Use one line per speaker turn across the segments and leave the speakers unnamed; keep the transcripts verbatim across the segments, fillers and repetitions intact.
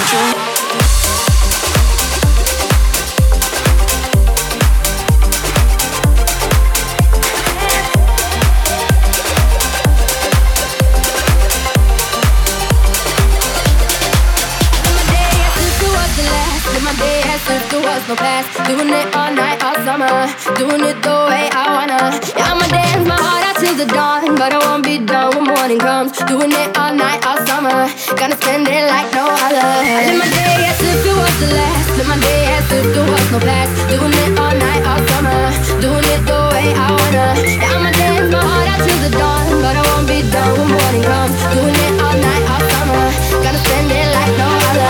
No past, doing it all night, all summer, doing it the way I wanna. Yeah, I'ma dance my heart out till the dawn, but I won't be done when morning comes. Doing it all night, all summer, gonna spend it like no other. I live my day as if it was the last, live my day as if there was no past. Doing it all night, all summer, doing it the way I wanna. Yeah, I'ma dance my heart out till the dawn, but I won't be done when morning comes. Doing it all night, all summer, gonna spend it like no other.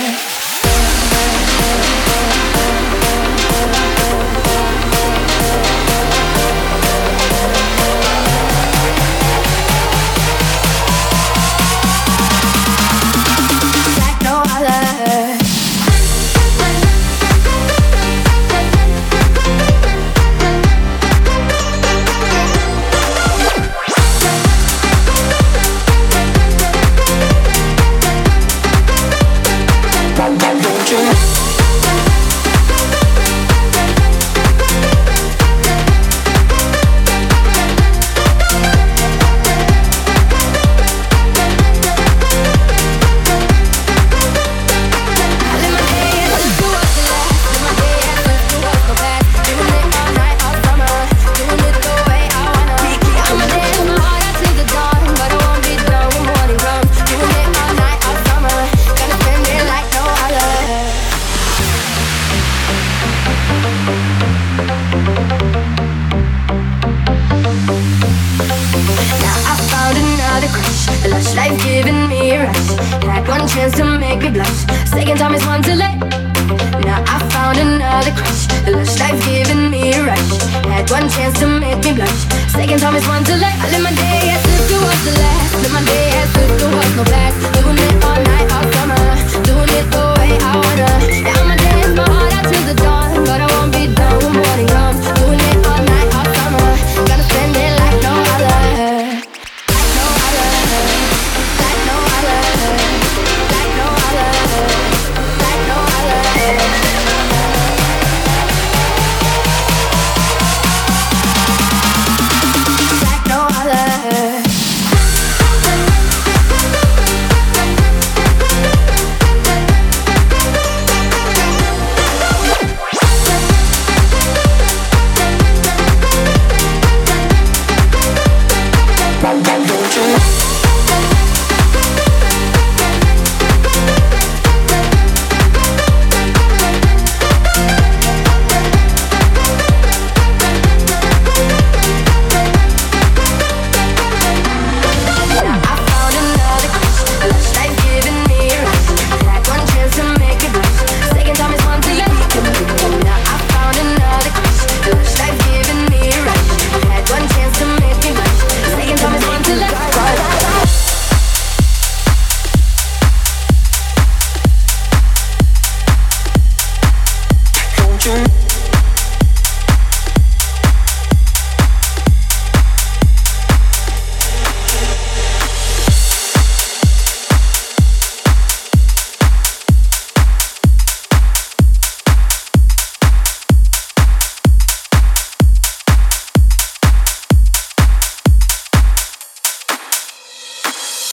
Life giving me a rush. Had one chance to make me blush. Second time is one too late. Now I found another crush. The lush life giving me a rush. Had one chance to make me blush. Second time is one too late. I live my day as if it was the last. Live my day as if there was no past. Doing it